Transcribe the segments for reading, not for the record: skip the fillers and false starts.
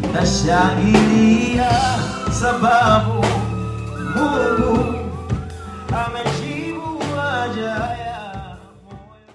nashangilia sababu Mungu amejibu haja ya moyo.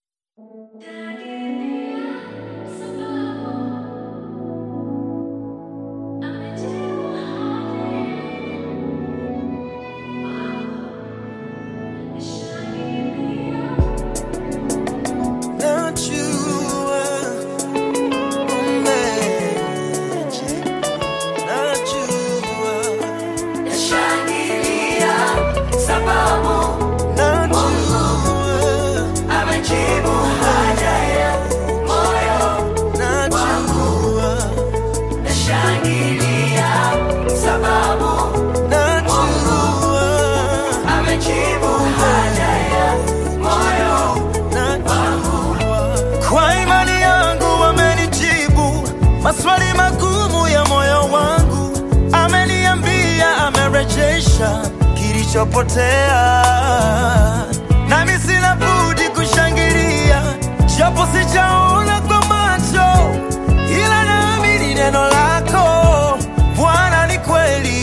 Maswali magumu ya moyo wangu, ameniambia amerejesha kilichopotea. Nami sina budi kushangilia, japo sijaona kwa macho, ila naamini neno lako Bwana ni kweli.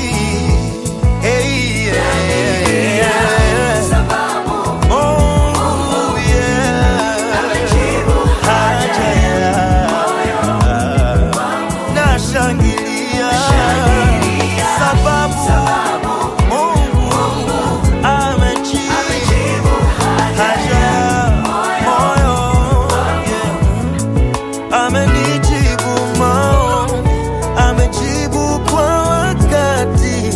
Hey, yeah, yeah. Nashangilia sababu Mungu amejibu haja ya moyo, amenijibu maombi, amejibu kwa wakati,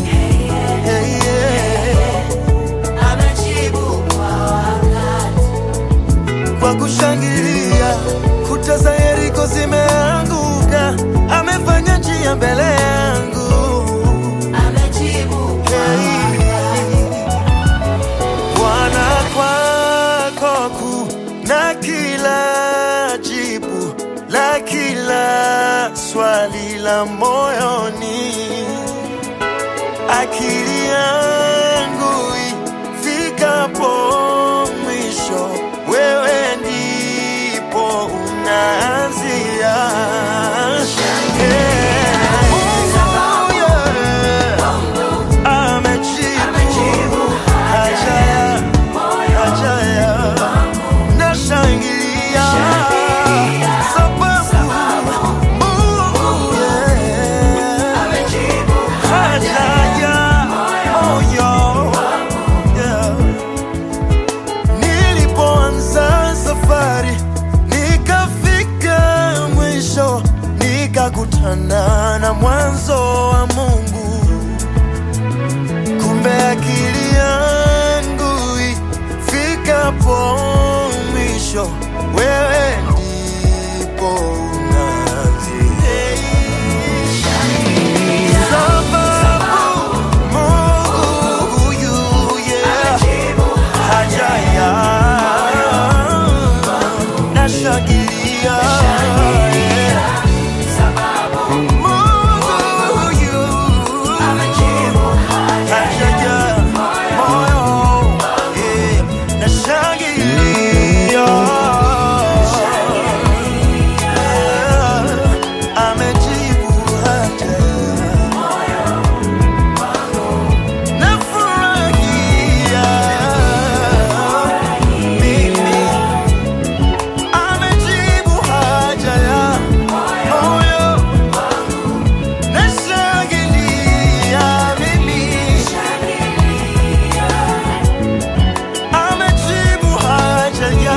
amejibu kwa wakati. Kwa kushangilia kuta za Yeriko zimeanguka, amefanya njia mbele yangu, amejibu Bwana. Kwako kuna kila jibu la kila swali la moyoni. Akili yangu ifikapo mwisho, wewe ndipo unaanzia. Nikakutana na mwanzo wa Mungu, kumbe akili yangu ifikapo mwisho, wewe ndipo unaanzia. Sababu Mungu huyu, haja ya nashangilia.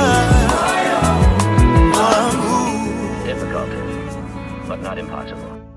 But not impossible.